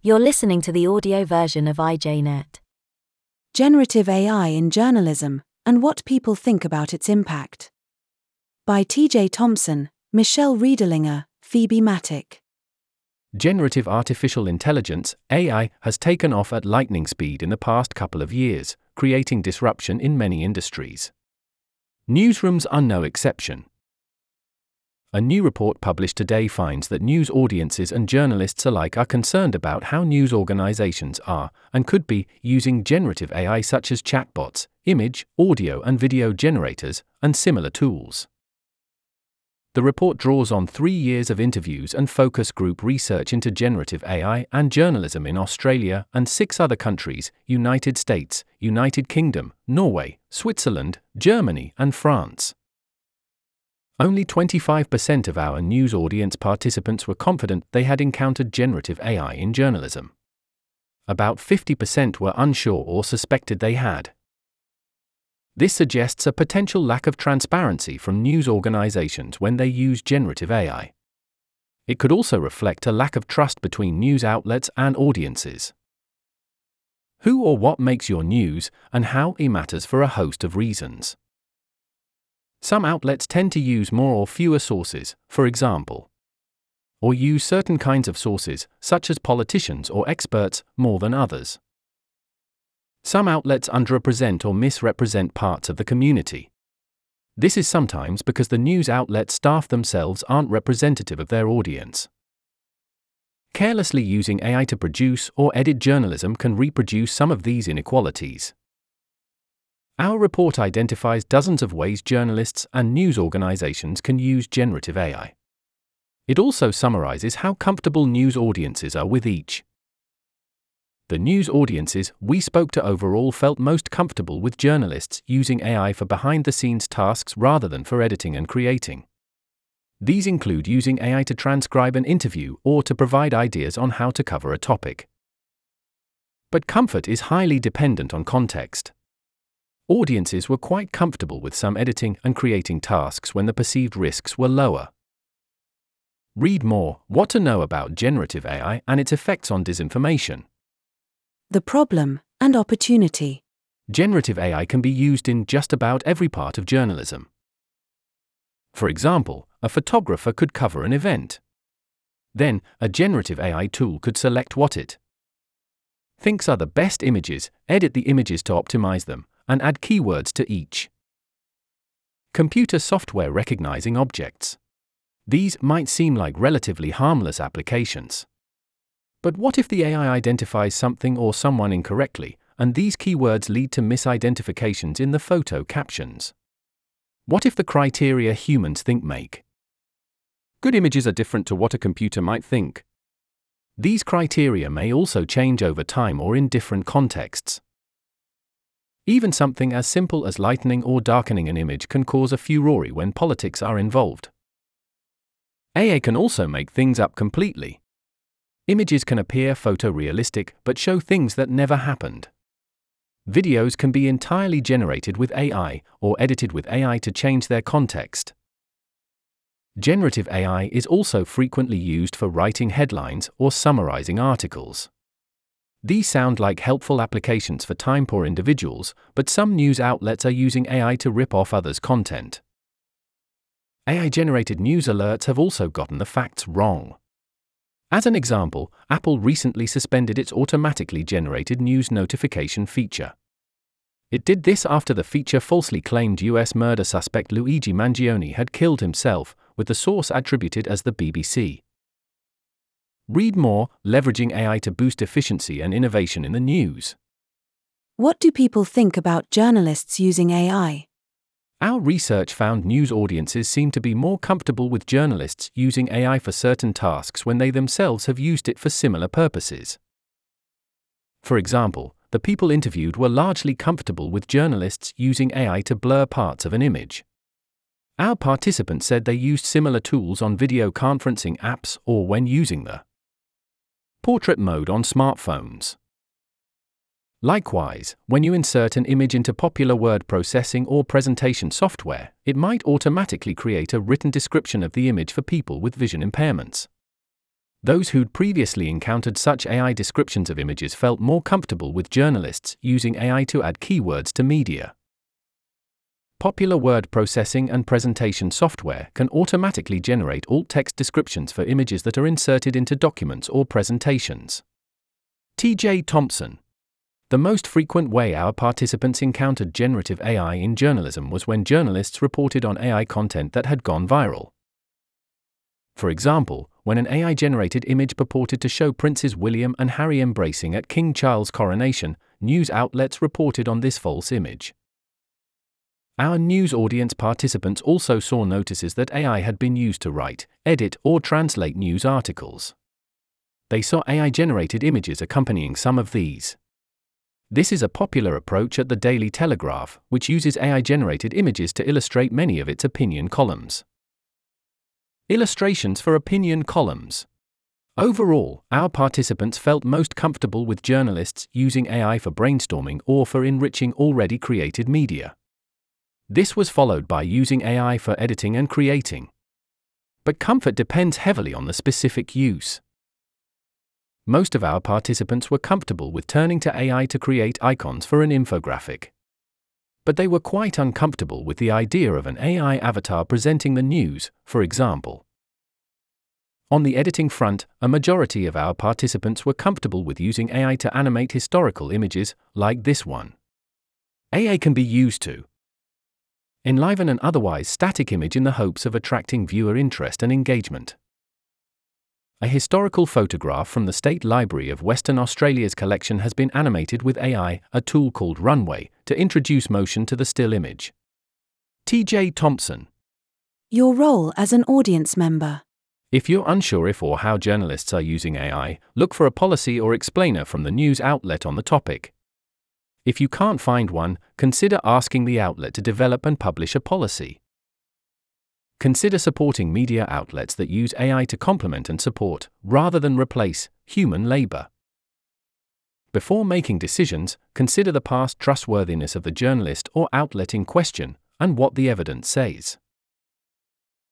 You're listening to the audio version of IJNet. Generative AI in Journalism, and What People Think About Its Impact. By T.J. Thompson, Michelle Riedlinger, Phoebe Matic. Generative artificial intelligence, AI, has taken off at lightning speed in the past couple of years, creating disruption in many industries. Newsrooms are no exception. A new report published today finds that news audiences and journalists alike are concerned about how news organizations are, and could be, using generative AI such as chatbots, image, audio and video generators, and similar tools. The report draws on 3 years of interviews and focus group research into generative AI and journalism in Australia and 6 other countries: United States, United Kingdom, Norway, Switzerland, Germany, and France. Only 25% of our news audience participants were confident they had encountered generative AI in journalism. About 50% were unsure or suspected they had. This suggests a potential lack of transparency from news organizations when they use generative AI. It could also reflect a lack of trust between news outlets and audiences. Who or what makes your news, and how it matters for a host of reasons. Some outlets tend to use more or fewer sources, for example, or use certain kinds of sources, such as politicians or experts, more than others. Some outlets underrepresent or misrepresent parts of the community. This is sometimes because the news outlet staff themselves aren't representative of their audience. Carelessly using AI to produce or edit journalism can reproduce some of these inequalities. Our report identifies dozens of ways journalists and news organizations can use generative AI. It also summarizes how comfortable news audiences are with each. The news audiences we spoke to overall felt most comfortable with journalists using AI for behind-the-scenes tasks rather than for editing and creating. These include using AI to transcribe an interview or to provide ideas on how to cover a topic. But comfort is highly dependent on context. Audiences were quite comfortable with some editing and creating tasks when the perceived risks were lower. Read more: What to Know About Generative AI and Its Effects on Disinformation. The problem and opportunity. Generative AI can be used in just about every part of journalism. For example, a photographer could cover an event. Then, a generative AI tool could select what it thinks are the best images, edit the images to optimize them, and add keywords to each. Computer software recognizing objects. These might seem like relatively harmless applications. But what if the AI identifies something or someone incorrectly, and these keywords lead to misidentifications in the photo captions? What if the criteria humans think make good images are different to what a computer might think? These criteria may also change over time or in different contexts. Even something as simple as lightening or darkening an image can cause a furore when politics are involved. AI can also make things up completely. Images can appear photorealistic but show things that never happened. Videos can be entirely generated with AI or edited with AI to change their context. Generative AI is also frequently used for writing headlines or summarizing articles. These sound like helpful applications for time-poor individuals, but some news outlets are using AI to rip off others' content. AI-generated news alerts have also gotten the facts wrong. As an example, Apple recently suspended its automatically generated news notification feature. It did this after the feature falsely claimed US murder suspect Luigi Mangione had killed himself, with the source attributed as the BBC. Read more: Leveraging AI to Boost Efficiency and Innovation in the News. What do people think about journalists using AI? Our research found news audiences seem to be more comfortable with journalists using AI for certain tasks when they themselves have used it for similar purposes. For example, the people interviewed were largely comfortable with journalists using AI to blur parts of an image. Our participants said they used similar tools on video conferencing apps or when using the portrait mode on smartphones. Likewise, when you insert an image into popular word processing or presentation software, it might automatically create a written description of the image for people with vision impairments. Those who'd previously encountered such AI descriptions of images felt more comfortable with journalists using AI to add keywords to media. Popular word processing and presentation software can automatically generate alt-text descriptions for images that are inserted into documents or presentations. T.J. Thompson. The most frequent way our participants encountered generative AI in journalism was when journalists reported on AI content that had gone viral. For example, when an AI-generated image purported to show Princes William and Harry embracing at King Charles' coronation, news outlets reported on this false image. Our news audience participants also saw notices that AI had been used to write, edit, or translate news articles. They saw AI-generated images accompanying some of these. This is a popular approach at the Daily Telegraph, which uses AI-generated images to illustrate many of its opinion columns. Illustrations for opinion columns. Overall, our participants felt most comfortable with journalists using AI for brainstorming or for enriching already created media. This was followed by using AI for editing and creating. But comfort depends heavily on the specific use. Most of our participants were comfortable with turning to AI to create icons for an infographic. But they were quite uncomfortable with the idea of an AI avatar presenting the news, for example. On the editing front, a majority of our participants were comfortable with using AI to animate historical images, like this one. AI can be used to enliven an otherwise static image in the hopes of attracting viewer interest and engagement. A historical photograph from the State Library of Western Australia's collection has been animated with AI, a tool called Runway, to introduce motion to the still image. T.J. Thompson. Your role as an audience member. If you're unsure if or how journalists are using AI, look for a policy or explainer from the news outlet on the topic. If you can't find one, consider asking the outlet to develop and publish a policy. Consider supporting media outlets that use AI to complement and support, rather than replace, human labor. Before making decisions, consider the past trustworthiness of the journalist or outlet in question, and what the evidence says.